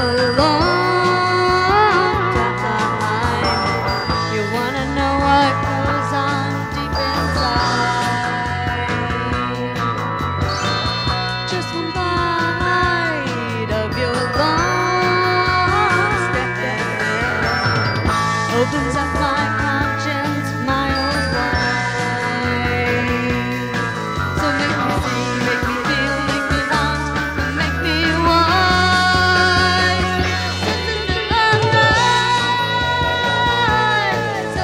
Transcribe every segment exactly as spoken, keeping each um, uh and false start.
long time. You wanna know what goes on deep inside. Just one bite of your long stare opens up my conscience miles wide. So make me see, make me feel, make me want, make me wise. Something alive, so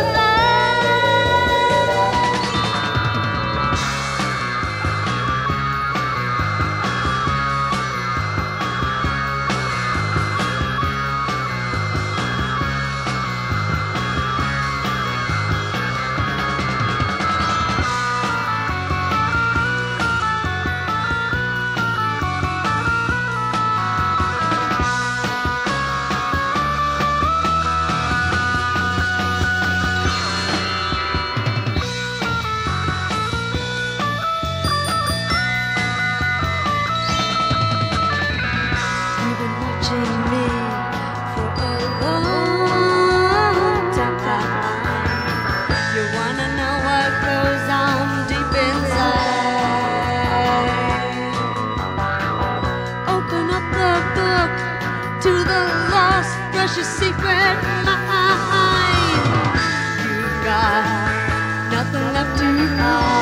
you've been watching me for a long time. You wanna know what goes on deep inside. Open up the book to the lost, precious secret mind. You've got nothing left to hide.